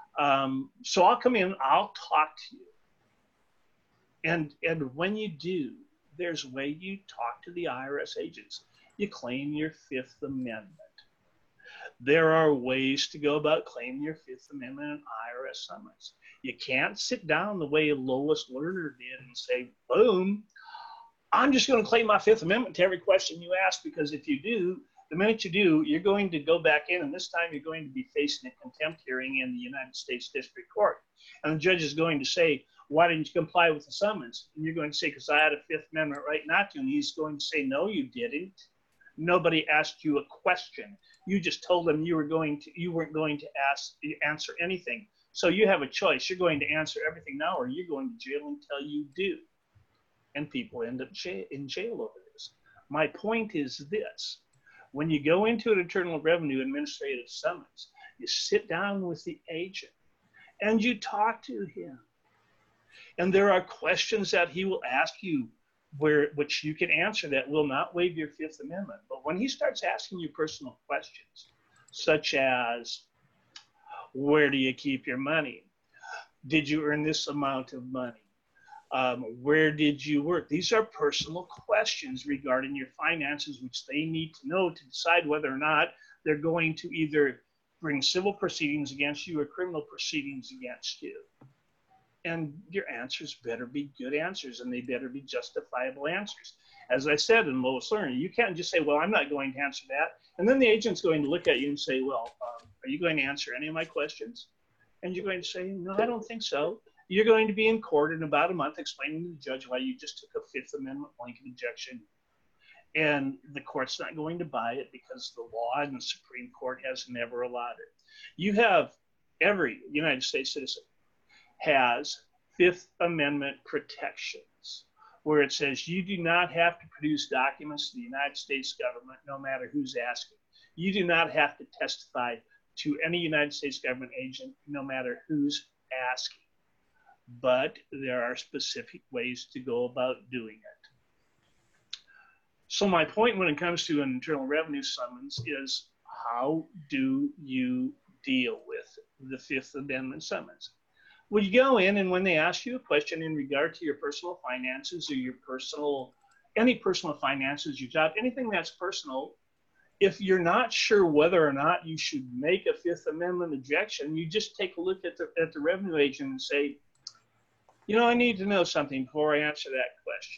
So I'll come in, I'll talk to you. And when you do, there's a way you talk to the IRS agents. You claim your Fifth Amendment. There are ways to go about claiming your Fifth Amendment in IRS summons. You can't sit down the way Lois Lerner did and say, boom, I'm just going to claim my Fifth Amendment to every question you ask, because if you do, the minute you do, you're going to go back in, and this time you're going to be facing a contempt hearing in the United States District Court. And the judge is going to say, why didn't you comply with the summons? And you're going to say, because I had a Fifth Amendment right not to. And he's going to say, no, you didn't. Nobody asked you a question. You just told them you weren't going to answer anything. So you have a choice. You're going to answer everything now, or you're going to jail until you do. And people end up in jail over this. My point is this. When you go into an Internal Revenue Administrative summons, you sit down with the agent and you talk to him. And there are questions that he will ask you which you can answer that will not waive your Fifth Amendment. But when he starts asking you personal questions, such as, where do you keep your money? Did you earn this amount of money? Where did you work? These are personal questions regarding your finances, which they need to know to decide whether or not they're going to either bring civil proceedings against you or criminal proceedings against you. And your answers better be good answers, and they better be justifiable answers. As I said in Lois Lerner, you can't just say, well, I'm not going to answer that. And then the agent's going to look at you and say, well, are you going to answer any of my questions? And you're going to say, no, I don't think so. You're going to be in court in about a month explaining to the judge why you just took a Fifth Amendment blanket objection. And the court's not going to buy it because the law and the Supreme Court has never allowed it. You have every United States citizen has Fifth Amendment protections where it says you do not have to produce documents to the United States government no matter who's asking. You do not have to testify to any United States government agent no matter who's asking. But there are specific ways to go about doing it. So my point when it comes to an Internal Revenue summons is, how do you deal with the Fifth Amendment summons? Well, you go in, and when they ask you a question in regard to your personal finances or any personal finances, your job, anything that's personal, if you're not sure whether or not you should make a Fifth Amendment objection, you just take a look at the revenue agent and say, I need to know something before I answer that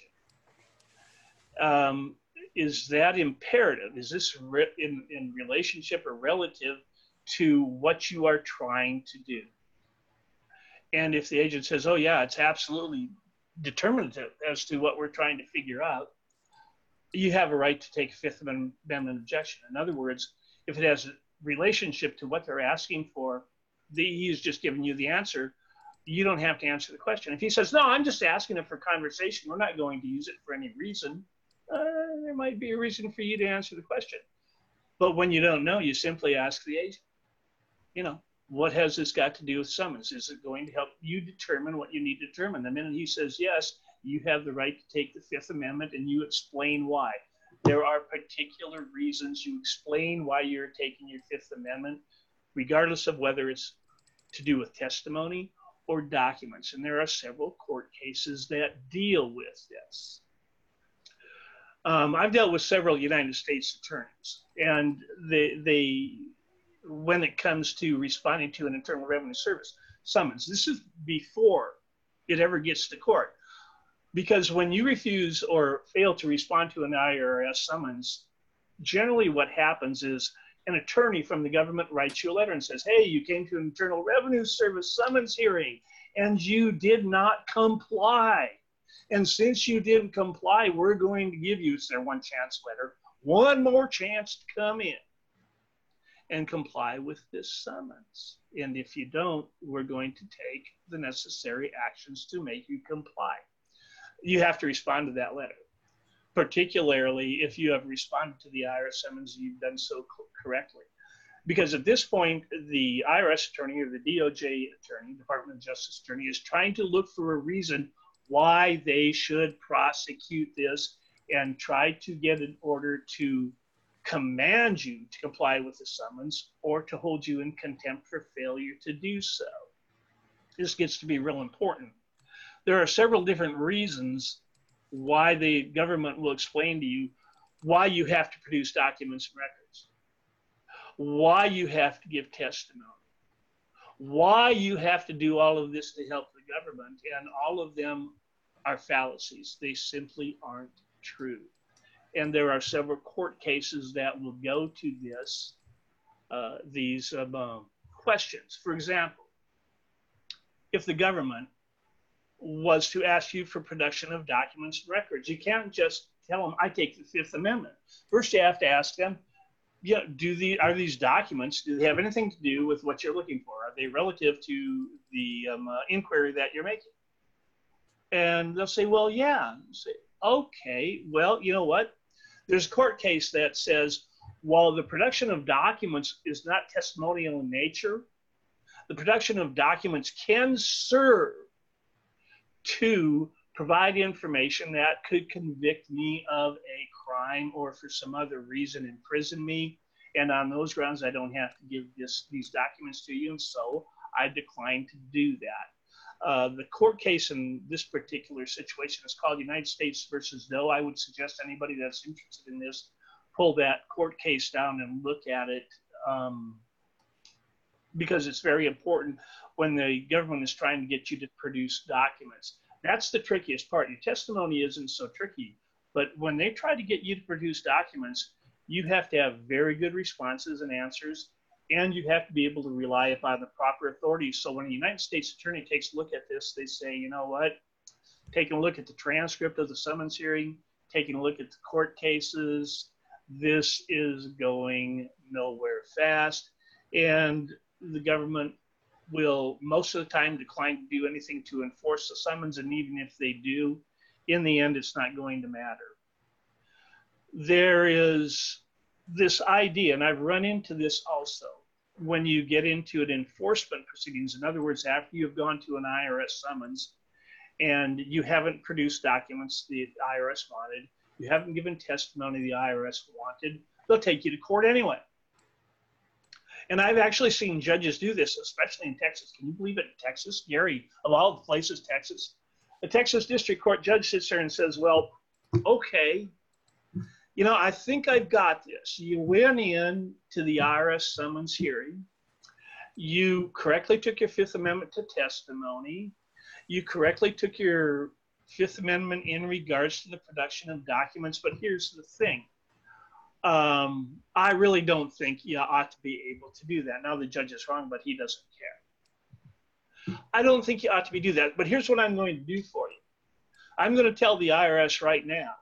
question. Is that imperative? Is this in relationship or relative to what you are trying to do? And if the agent says, oh, yeah, it's absolutely determinative as to what we're trying to figure out, you have a right to take a Fifth Amendment objection. In other words, if it has a relationship to what they're asking for, he's just giving you the answer. You don't have to answer the question. If he says, no, I'm just asking it for conversation, we're not going to use it for any reason, there might be a reason for you to answer the question. But when you don't know, you simply ask the agent, what has this got to do with summons? Is it going to help you determine what you need to determine? The minute he says yes, you have the right to take the Fifth Amendment, and you explain why. There are particular reasons. You explain why you're taking your Fifth Amendment, regardless of whether it's to do with testimony or documents. And there are several court cases that deal with this. I've dealt with several United States attorneys, and they when it comes to responding to an Internal Revenue Service summons, this is before it ever gets to court. Because when you refuse or fail to respond to an IRS summons, generally what happens is an attorney from the government writes you a letter and says, hey, you came to an Internal Revenue Service summons hearing and you did not comply. And since you didn't comply, we're going to give you, it's their one chance letter, one more chance to come in and comply with this summons. And if you don't, we're going to take the necessary actions to make you comply. You have to respond to that letter, particularly if you have responded to the IRS summons, you've done so correctly. Because at this point, the IRS attorney or the DOJ attorney, Department of Justice attorney, is trying to look for a reason why they should prosecute this and try to get an order to command you to comply with the summons or to hold you in contempt for failure to do so. this gets to be real important. There are several different reasons why the government will explain to you why you have to produce documents and records, why you have to give testimony, why you have to do all of this to help the government, and all of them are fallacies. They simply aren't true. And there are several court cases that will go to this, these questions. For example, if the government was to ask you for production of documents and records, you can't just tell them, I take the Fifth Amendment. First, you have to ask them, yeah, are these documents, do they have anything to do with what you're looking for? Are they relative to the inquiry that you're making? And they'll say, well, yeah. Say, okay, well, you know what? There's a court case that says, while the production of documents is not testimonial in nature, the production of documents can serve to provide information that could convict me of a crime or for some other reason imprison me. And on those grounds, I don't have to give these documents to you. And so I decline to do that. The court case in this particular situation is called United States versus Doe. I would suggest anybody that's interested in this, pull that court case down and look at it, because it's very important when the government is trying to get you to produce documents. That's the trickiest part. Your testimony isn't so tricky, but when they try to get you to produce documents, you have to have very good responses and answers, and you have to be able to rely upon the proper authorities. So when a United States attorney takes a look at this, they say, you know what, taking a look at the transcript of the summons hearing, taking a look at the court cases, this is going nowhere fast, and the government will most of the time decline to do anything to enforce the summons, and even if they do, in the end, it's not going to matter. There is this idea, and I've run into this also, when you get into an enforcement proceedings. In other words, after you've gone to an IRS summons and you haven't produced documents the IRS wanted, you haven't given testimony the IRS wanted, they'll take you to court anyway. And I've actually seen judges do this, especially in Texas. Can you believe it? In Texas, Gary, of all the places, Texas. A Texas district court judge sits there and says, well, okay, you know, I think I've got this. You went in to the IRS summons hearing. You correctly took your Fifth Amendment to testimony. You correctly took your Fifth Amendment in regards to the production of documents. But here's the thing. I really don't think you ought to be able to do that. Now the judge is wrong, but he doesn't care. I don't think you ought to do that. But here's what I'm going to do for you. I'm going to tell the IRS right now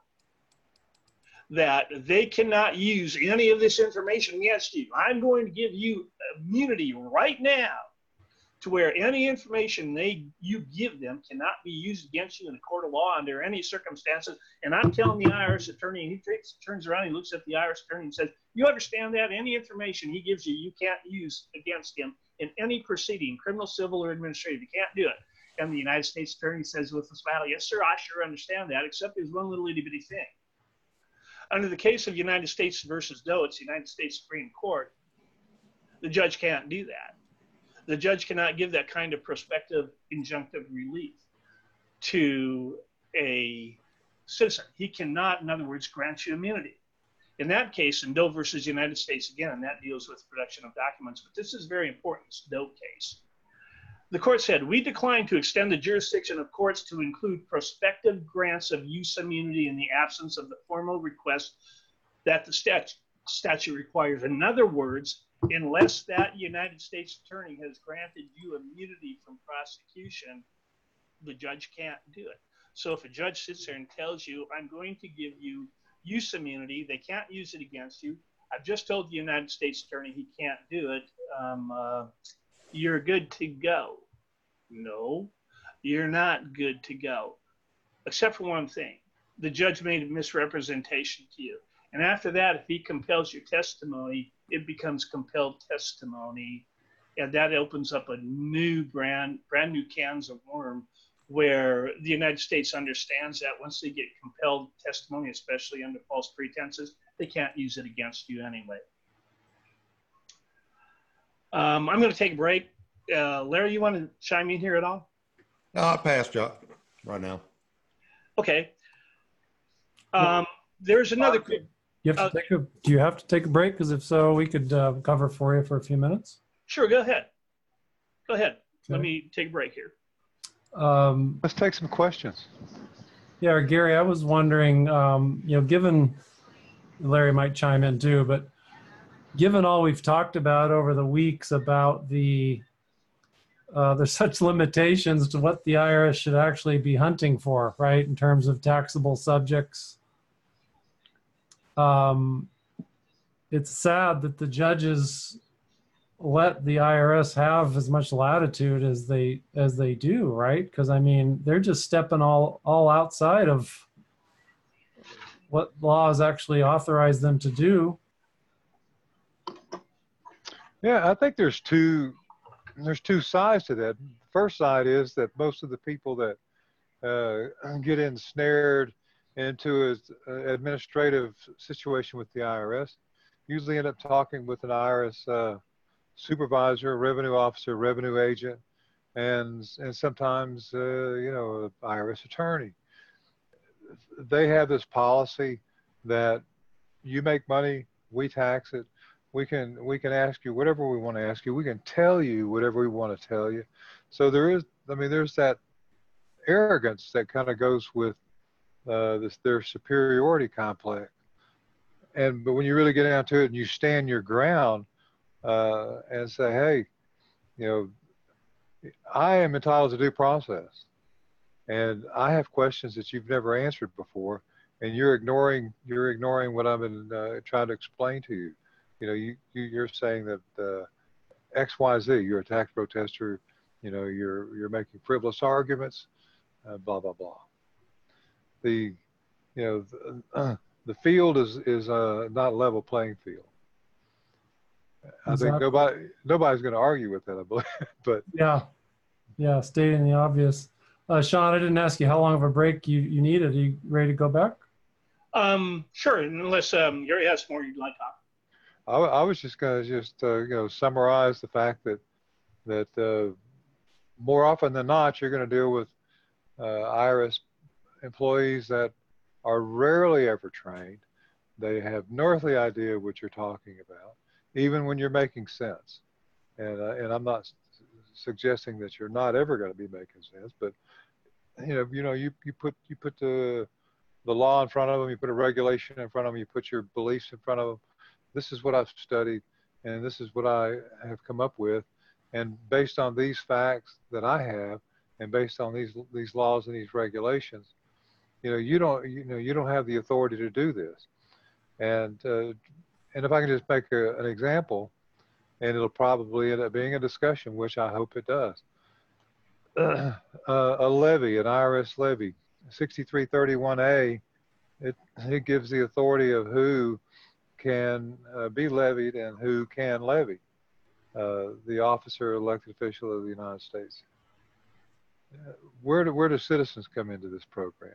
that they cannot use any of this information against you. I'm going to give you immunity right now to where any information you give them cannot be used against you in a court of law under any circumstances. And I'm telling the IRS attorney, and he turns around, he looks at the IRS attorney and says, you understand that? Any information he gives you, you can't use against him in any proceeding, criminal, civil, or administrative. You can't do it. And the United States attorney says with a smile, yes, sir, I sure understand that, except there's one little itty bitty thing. Under the case of United States versus Doe, it's the United States Supreme Court, the judge can't do that. The judge cannot give that kind of prospective injunctive relief to a citizen. He cannot, in other words, grant you immunity. In that case, in Doe versus United States, again, that deals with production of documents, but this is very important, this Doe case. The court said, we decline to extend the jurisdiction of courts to include prospective grants of use immunity in the absence of the formal request that the statute requires. In other words, unless that United States attorney has granted you immunity from prosecution, the judge can't do it. So if a judge sits there and tells you, I'm going to give you use immunity, they can't use it against you. I've just told the United States attorney he can't do it. You're good to go. No, you're not good to go, except for one thing. The judge made a misrepresentation to you. And after that, if he compels your testimony, it becomes compelled testimony. And that opens up a new brand new cans of worm, where the United States understands that once they get compelled testimony, especially under false pretenses, they can't use it against you anyway. I'm going to take a break. Larry, you want to chime in here at all? No, I passed you right now. Okay. There's another. You have to take a. Do you have to take a break? Because if so, we could cover for you for a few minutes. Sure, go ahead. Go ahead. Okay. Let me take a break here. Let's take some questions. Yeah, Gary, I was wondering, given Larry might chime in too, but given all we've talked about over the weeks about there's such limitations to what the IRS should actually be hunting for, right, in terms of taxable subjects. It's sad that the judges let the IRS have as much latitude as they do, right? Because I mean, they're just stepping all outside of what laws actually authorize them to do. Yeah, I think there's two sides to that. First side is that most of the people that get ensnared into an administrative situation with the IRS usually end up talking with an IRS supervisor, revenue officer, revenue agent, and sometimes an IRS attorney. They have this policy that you make money, we tax it. We can ask you whatever we want to ask you. We can tell you whatever we want to tell you. So there's that arrogance that kind of goes with their superiority complex. But when you really get down to it and you stand your ground and say, hey, I am entitled to due process, and I have questions that you've never answered before, and you're ignoring what I've been trying to explain to you. You're saying that X, Y, Z. You're a tax protester. You're making frivolous arguments. Blah blah blah. The field is not a level playing field. I think nobody's going to argue with that, I believe. But yeah, stating the obvious. Sean, I didn't ask you how long of a break you needed. Are you ready to go back? Sure, unless Gary has more you'd like to talk. I was just going to summarize the fact that more often than not, you're going to deal with IRS employees that are rarely ever trained. They have no earthly idea what you're talking about, even when you're making sense. And I'm not suggesting that you're not ever going to be making sense, but you put the law in front of them, you put a regulation in front of them, you put your beliefs in front of them. This is what I've studied, and this is what I have come up with. And based on these facts that I have, and based on these laws and these regulations, you don't have the authority to do this. And if I can just make an example, and it'll probably end up being a discussion, which I hope it does. A levy, an IRS levy, 6331A, it gives the authority of who can be levied and who can levy. The officer, elected official of the United States. Where do citizens come into this program?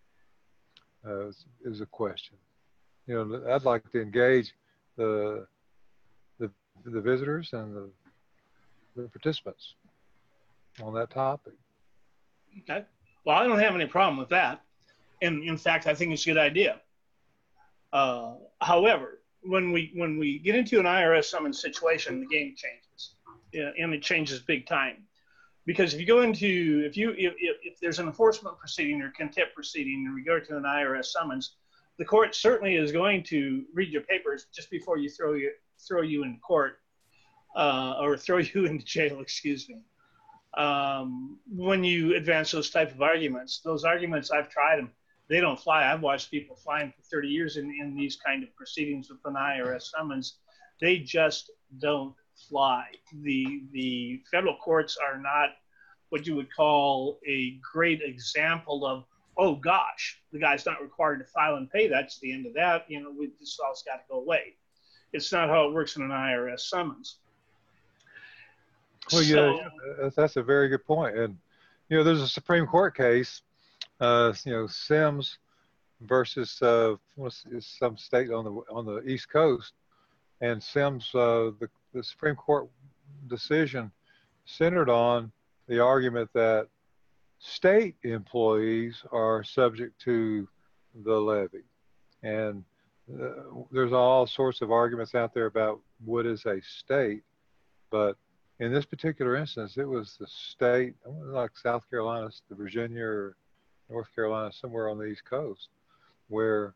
Is a question. I'd like to engage the visitors and the participants on that topic. Okay. Well, I don't have any problem with that. And in fact, I think it's a good idea. However, when we get into an IRS summons situation, the game changes, and it changes big time. Because if there's an enforcement proceeding or contempt proceeding in regard to an IRS summons, the court certainly is going to read your papers just before you throw you in court or throw you into jail. Excuse me. When you advance those type of arguments, I've tried them. They don't fly. I've watched people flying for 30 years in these kind of proceedings with an IRS summons. They just don't fly. The federal courts are not what you would call a great example of, oh gosh, the guy's not required to file and pay. That's the end of that. This all's got to go away. It's not how it works in an IRS summons. Well, yeah, that's a very good point. And there's a Supreme Court case, Sims versus some state on the East Coast, and Sims, the Supreme Court decision centered on the argument that state employees are subject to the levy. And there's all sorts of arguments out there about what is a state, but in this particular instance, it was the state, like South Carolina, the Virginia or North Carolina, somewhere on the East Coast, where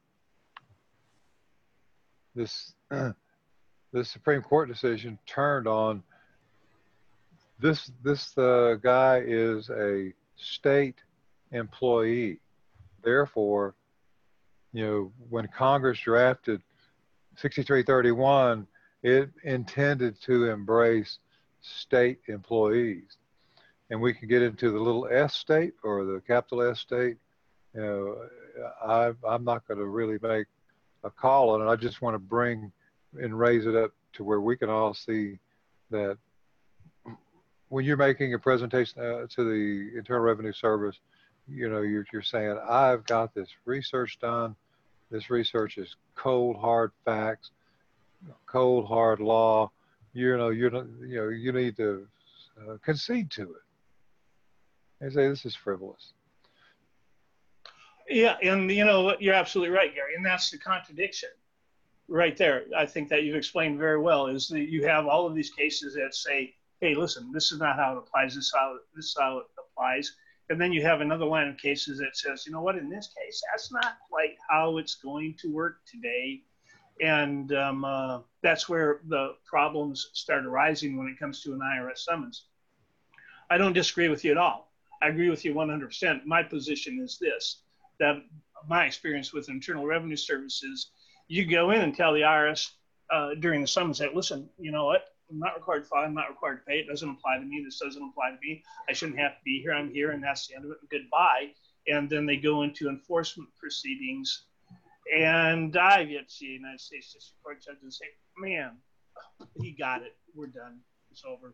this this Supreme Court decision turned on this guy is a state employee. Therefore, you know, when Congress drafted 6331, it intended to embrace state employees. And we can get into the little s state or the capital S state. You know, I'm not going to really make a call on it. I just want to bring and raise it up to where we can all see that when you're making a presentation to the Internal Revenue Service, you know, you're saying, I've got this research done. This research is cold, hard facts, cold, hard law. You need to concede to it and say this is frivolous. Yeah, and you know what, you're absolutely right, Gary, and that's the contradiction right there. I think that you've explained very well is that you have all of these cases that say, hey, listen, this is not how it applies, this is how it applies. And then you have another line of cases that says, you know what, in this case, that's not quite how it's going to work today. And that's where the problems start arising when it comes to an IRS summons. I don't disagree with you at all. I agree with you 100%. My position is this, that my experience with Internal Revenue Services, you go in and tell the IRS during the summons that, listen, you know what, I'm not required to file, I'm not required to pay, it doesn't apply to me, this doesn't apply to me, I shouldn't have to be here, I'm here, and that's the end of it, and goodbye. And then they go into enforcement proceedings, and I've yet to see a United States District Court judge and say, man, he got it, we're done, it's over.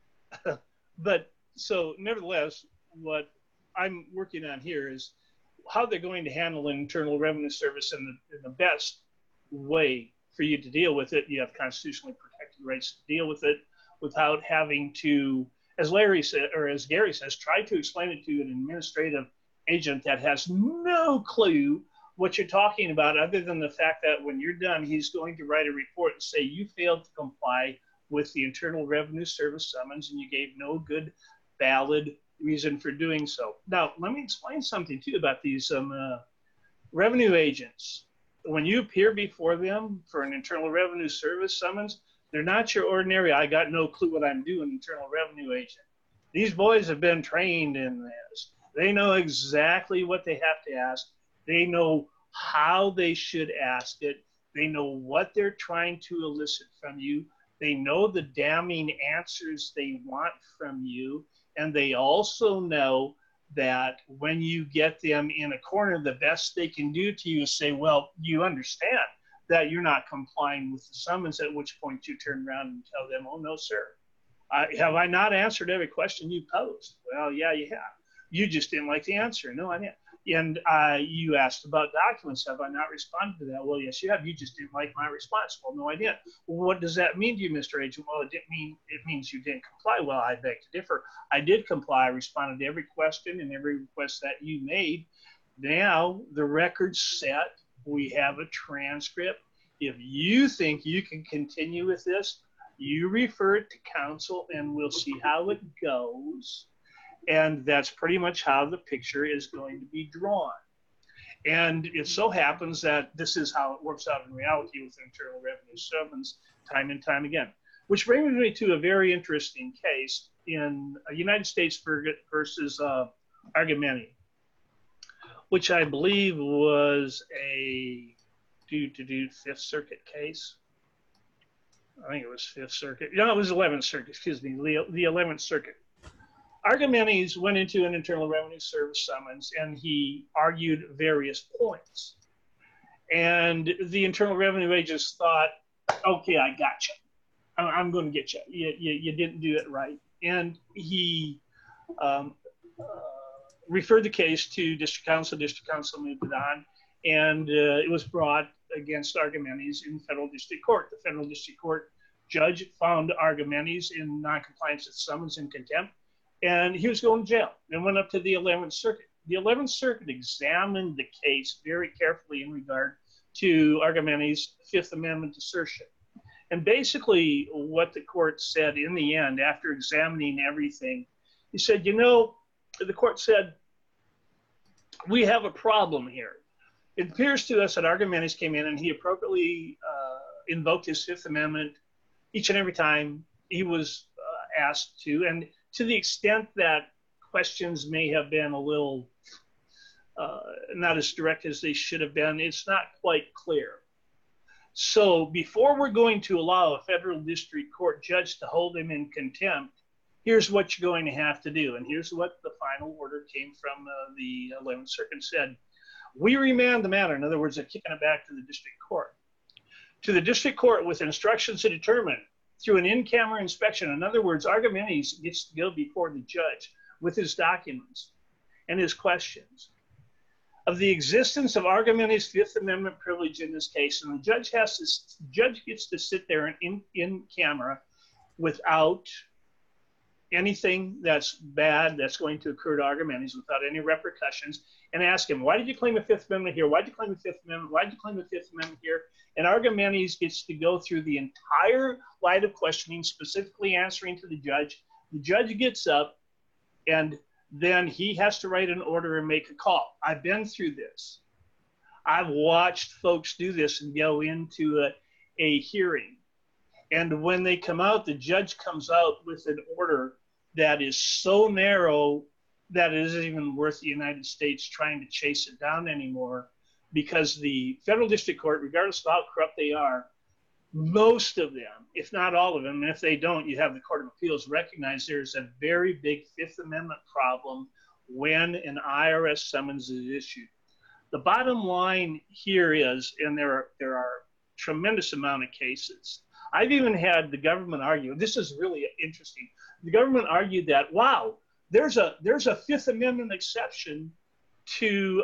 But so nevertheless, what I'm working on here is how they're going to handle an Internal Revenue Service in the best way for you to deal with it. You have constitutionally protected rights to deal with it without having to, as Larry said, or as Gary says, try to explain it to an administrative agent that has no clue what you're talking about, other than the fact that when you're done, he's going to write a report and say you failed to comply with the Internal Revenue Service summons and you gave no good, valid reason for doing so. Now, let me explain something too about these revenue agents. When you appear before them for an Internal Revenue Service summons, they're not your ordinary, I got no clue what I'm doing, Internal Revenue agent. These boys have been trained in this. They know exactly what they have to ask. They know how they should ask it. They know what they're trying to elicit from you. They know the damning answers they want from you. And they also know that when you get them in a corner, the best they can do to you is say, well, you understand that you're not complying with the summons, at which point you turn around and tell them, oh, no, sir. Have I not answered every question you posed? Well, yeah, you have. You just didn't like the answer. No, I didn't. And you asked about documents. Have I not responded to that? Well, yes, you have. You just didn't like my response. Well, no, I didn't. Well, what does that mean to you, Mr. Agent? Well, it means you didn't comply. Well, I beg to differ. I did comply. I responded to every question and every request that you made. Now the record's set. We have a transcript. If you think you can continue with this, you refer it to counsel and we'll see how it goes. And that's pretty much how the picture is going to be drawn. And it so happens that this is how it works out in reality with Internal Revenue summons time and time again. Which brings me to a very interesting case in United States versus Argameni, which I believe was a Fifth Circuit case. I think it was Fifth Circuit. No, it was 11th Circuit, excuse me, the 11th Circuit. Argamenes went into an Internal Revenue Service summons and he argued various points. And the Internal Revenue agents thought, okay, I got you. I'm going to get you. You didn't do it right. And he referred the case to District Council. District Council moved it on. And it was brought against Argamenes in Federal District Court. The Federal District Court judge found Archimedes in noncompliance with summons and contempt, and he was going to jail and went up to the 11th Circuit. The 11th Circuit examined the case very carefully in regard to Archimedes' Fifth Amendment assertion. And basically what the court said in the end, after examining everything, he said, the court said, we have a problem here. It appears to us that Archimedes came in and he appropriately invoked his Fifth Amendment each and every time he was asked to. And to the extent that questions may have been a little not as direct as they should have been, it's not quite clear. So before we're going to allow a federal district court judge to hold him in contempt, here's what you're going to have to do. And here's what the final order came from the 11th Circuit said. We remand the matter. In other words, they're kicking it back to the district court. To the district court with instructions to determine through an in-camera inspection. In other words, Archimedes gets to go before the judge with his documents and his questions of the existence of Archimedes' Fifth Amendment privilege in this case. And the judge gets to sit there in camera without anything that's bad that's going to occur to Archimedes, without any repercussions, and ask him, why did you claim a Fifth Amendment here? Why did you claim a Fifth Amendment? Why did you claim a Fifth Amendment here? And Archimedes gets to go through the entire line of questioning, specifically answering to the judge. The judge gets up, and then he has to write an order and make a call. I've been through this. I've watched folks do this and go into a hearing. And when they come out, the judge comes out with an order that is so narrow that it isn't even worth the United States trying to chase it down anymore, because the federal district court, regardless of how corrupt they are, most of them, if not all of them, and if they don't, you have the Court of Appeals recognize there's a very big Fifth Amendment problem when an IRS summons is issued. The bottom line here is, and there are tremendous amount of cases. I've even had the government argue, this is really interesting. The government argued that, wow, there's a Fifth Amendment exception to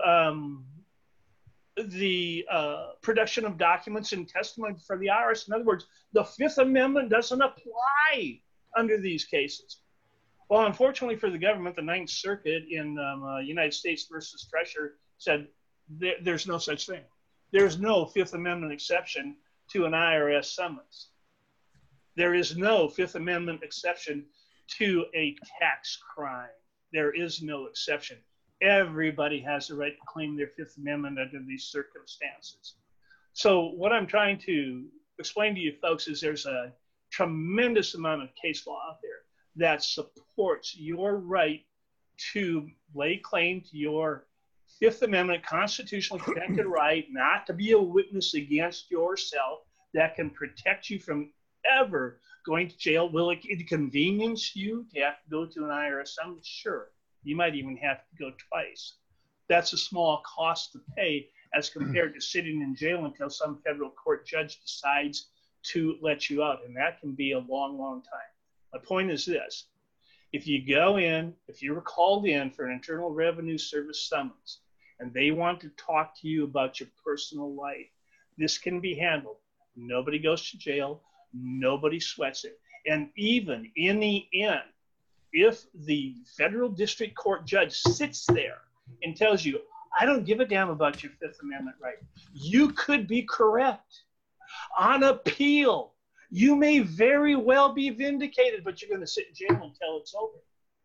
the production of documents and testimony for the IRS. In other words, the Fifth Amendment doesn't apply under these cases. Well, unfortunately for the government, the Ninth Circuit in United States versus Thresher said there's no such thing. There's no Fifth Amendment exception to an IRS summons. There is no Fifth Amendment exception to a tax crime. There is no exception. Everybody has the right to claim their Fifth Amendment under these circumstances. So what I'm trying to explain to you folks is there's a tremendous amount of case law out there that supports your right to lay claim to your Fifth Amendment constitutionally protected right not to be a witness against yourself, that can protect you from ever going to jail. Will it inconvenience you to have to go to an IRS summons? Sure. You might even have to go twice. That's a small cost to pay as compared to sitting in jail until some federal court judge decides to let you out. And that can be a long, long time. My point is this. If you go in, if you were called in for an Internal Revenue Service summons, and they want to talk to you about your personal life, this can be handled. Nobody goes to jail. Nobody sweats it. And even in the end, if the federal district court judge sits there and tells you, I don't give a damn about your Fifth Amendment right, you could be correct. On appeal, you may very well be vindicated, but you're going to sit in jail until it's over.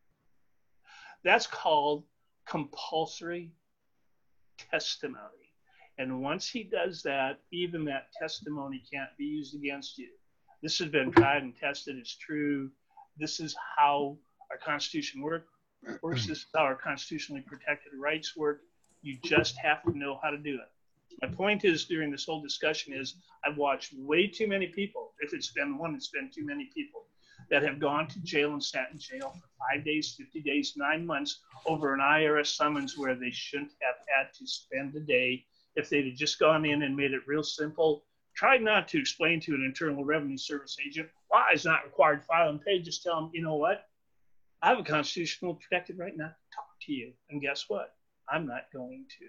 That's called compulsory testimony. And once he does that, even that testimony can't be used against you. This has been tried and tested. It's true. This is how our Constitution works. This is how our constitutionally protected rights work. You just have to know how to do it. My point is, during this whole discussion is, I've watched way too many people, if it's been one, it's been too many people, that have gone to jail and sat in jail for 5 days, 50 days, 9 months over an IRS summons where they shouldn't have had to spend a day. If they'd have just gone in and made it real simple, tried not to explain to an Internal Revenue Service agent why it's not required to file and pay, just tell them, you know what? I have a constitutional protected right not to talk to you. And guess what? I'm not going to.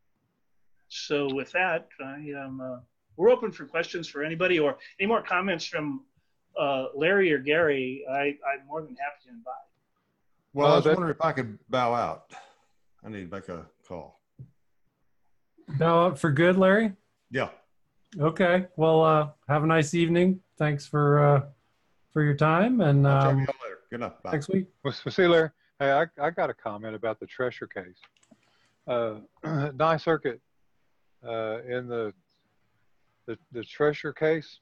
So with that, we're open for questions for anybody, or any more comments from Larry or Gary, I'm more than happy to invite. Well, I was wondering if I could bow out. I need to make a call. Bow out for good, Larry? Yeah. Okay. Well, have a nice evening. Thanks for your time. And I'll talk to y'all later. Good night. Bye. next week. Well, see, Larry, hey, I got a comment about the Tresher case. Ninth Circuit, in the Tresher case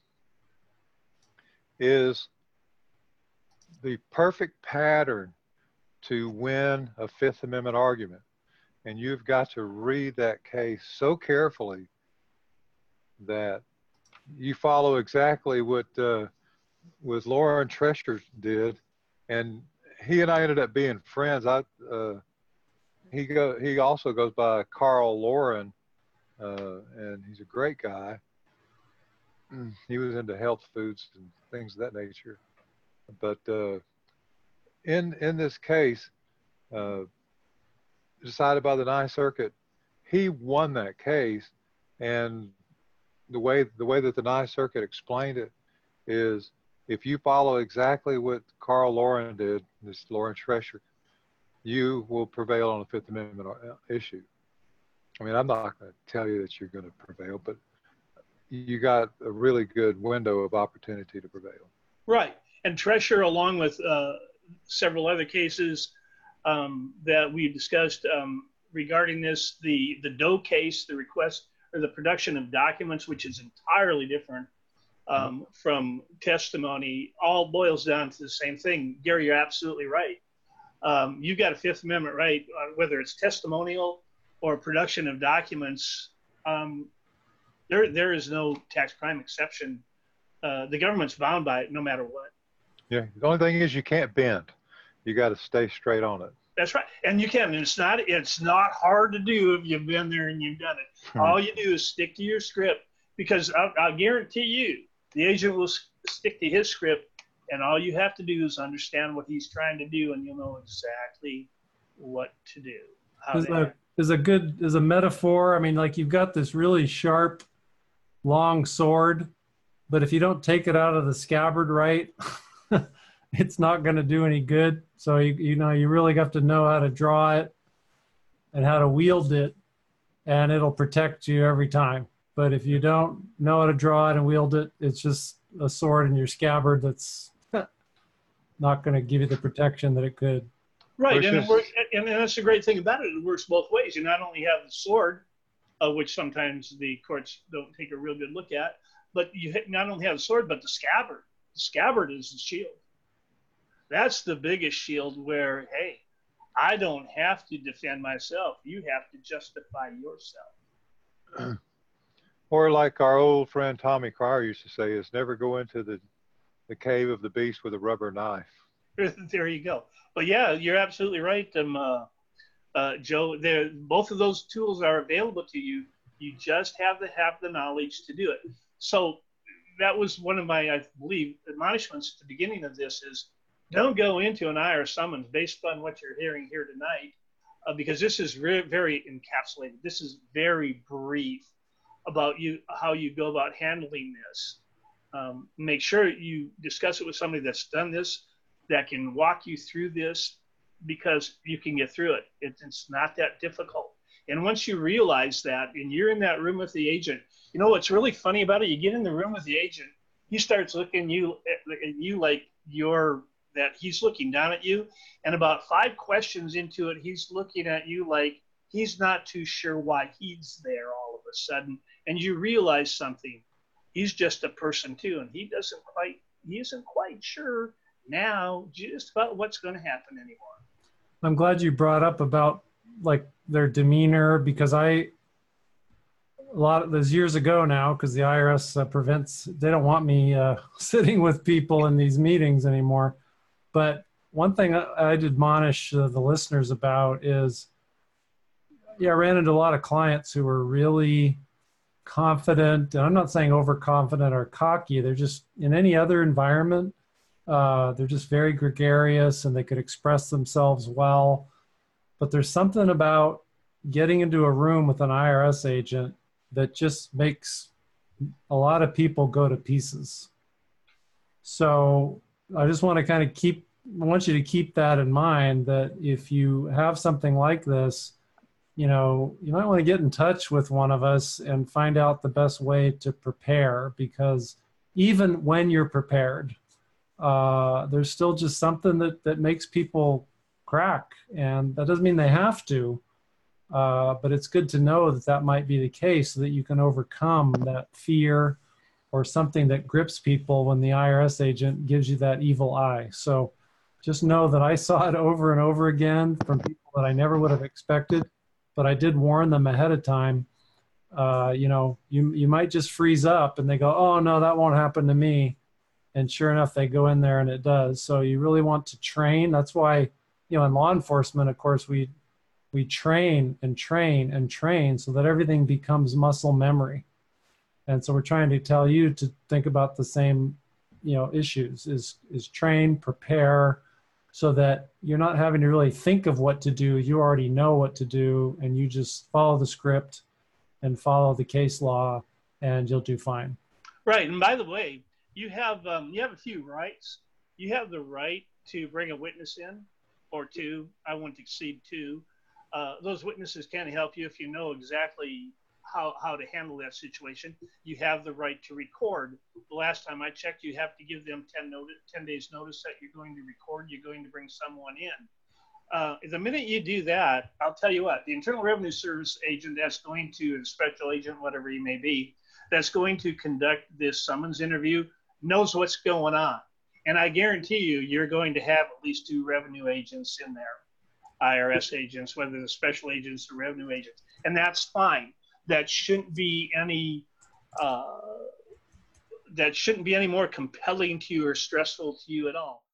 is the perfect pattern to win a Fifth Amendment argument. And you've got to read that case so carefully that you follow exactly what Lauren Tresher did. And he and I ended up being friends. He also goes by Carl Lauren, and he's a great guy. He was into health foods and things of that nature. But in this case, decided by the Ninth Circuit, he won that case, and the way that the Ninth Circuit explained it is, if you follow exactly what Carl Lauren did, this Lauren Tresher, you will prevail on the Fifth Amendment issue. I mean, I'm not going to tell you that you're going to prevail, but you got a really good window of opportunity to prevail. Right. And Tresher, along with several other cases that we discussed regarding this, the Doe case, the request or the production of documents, which is entirely different from testimony, all boils down to the same thing. Gary, you're absolutely right. You've got a Fifth Amendment right, whether it's testimonial or production of documents. There is no tax crime exception. The government's bound by it no matter what. Yeah, the only thing is you can't bend. You got to stay straight on it. That's right, and you can. It's not hard to do if you've been there and you've done it. All you do is stick to your script, because I'll guarantee you, the agent will stick to his script, and all you have to do is understand what he's trying to do, and you'll know exactly what to do. Is a metaphor. I mean, like, you've got this really sharp, long sword, but if you don't take it out of the scabbard right, it's not going to do any good. So you really have to know how to draw it and how to wield it, and it'll protect you every time. But if you don't know how to draw it and wield it, it's just a sword in your scabbard that's not going to give you the protection that it could. Right, and that's the great thing about it. It works both ways. You not only have the sword, which sometimes the courts don't take a real good look at, but you not only have the sword, but the scabbard. The scabbard is the shield. That's the biggest shield where, hey, I don't have to defend myself. You have to justify yourself. Or like our old friend Tommy Cryer used to say, is never go into the cave of the beast with a rubber knife. There you go. But yeah, you're absolutely right, Joe. Both of those tools are available to you. You just have to have the knowledge to do it. So that was one of my, I believe, admonishments at the beginning of this is, don't go into an IRS summons based on what you're hearing here tonight, because this is very encapsulated. This is very brief about how you go about handling this. Make sure you discuss it with somebody that's done this, that can walk you through this, because you can get through it. It's not that difficult. And once you realize that, and you're in that room with the agent, you know what's really funny about it? You get in the room with the agent, he starts looking at you like that he's looking down at you. And about 5 questions into it, he's looking at you like he's not too sure why he's there all of a sudden. And you realize something. He's just a person too, and he isn't quite sure now just about what's going to happen anymore. I'm glad you brought up about like their demeanor, because a lot of those years ago now, because the IRS they don't want me sitting with people in these meetings anymore. But one thing I'd admonish the listeners about is, I ran into a lot of clients who were really confident, and I'm not saying overconfident or cocky. They're just, in any other environment, they're just very gregarious and they could express themselves well. But there's something about getting into a room with an IRS agent that just makes a lot of people go to pieces. So I just want to kind of I want you to keep that in mind, that if you have something like this, you know, you might want to get in touch with one of us and find out the best way to prepare, because even when you're prepared, there's still just something that makes people crack. And that doesn't mean they have to, but it's good to know that that might be the case, so that you can overcome that fear or something that grips people when the IRS agent gives you that evil eye. So just know that I saw it over and over again from people that I never would have expected, but I did warn them ahead of time. You know, you might just freeze up and they go, oh no, that won't happen to me. And sure enough, they go in there and it does. So you really want to train. That's why, you know, in law enforcement, of course, we train and train and train so that everything becomes muscle memory. And so we're trying to tell you to think about the same, you know, issues, is train, prepare, so that you're not having to really think of what to do. You already know what to do, and you just follow the script and follow the case law, and you'll do fine. Right. And by the way, you have a few rights. You have the right to bring a witness in, or two. I won't exceed two. Those witnesses can help you if you know exactly how to handle that situation. You have the right to record. The last time I checked, you have to give them 10 days notice that you're going to record, you're going to bring someone in. The minute you do that, I'll tell you what, the Internal Revenue Service agent that's going to, the special agent, whatever he may be, that's going to conduct this summons interview knows what's going on. And I guarantee you, you're going to have at least 2 revenue agents in there, IRS agents, whether the special agents or revenue agents. And that's fine. That shouldn't be any more compelling to you or stressful to you at all.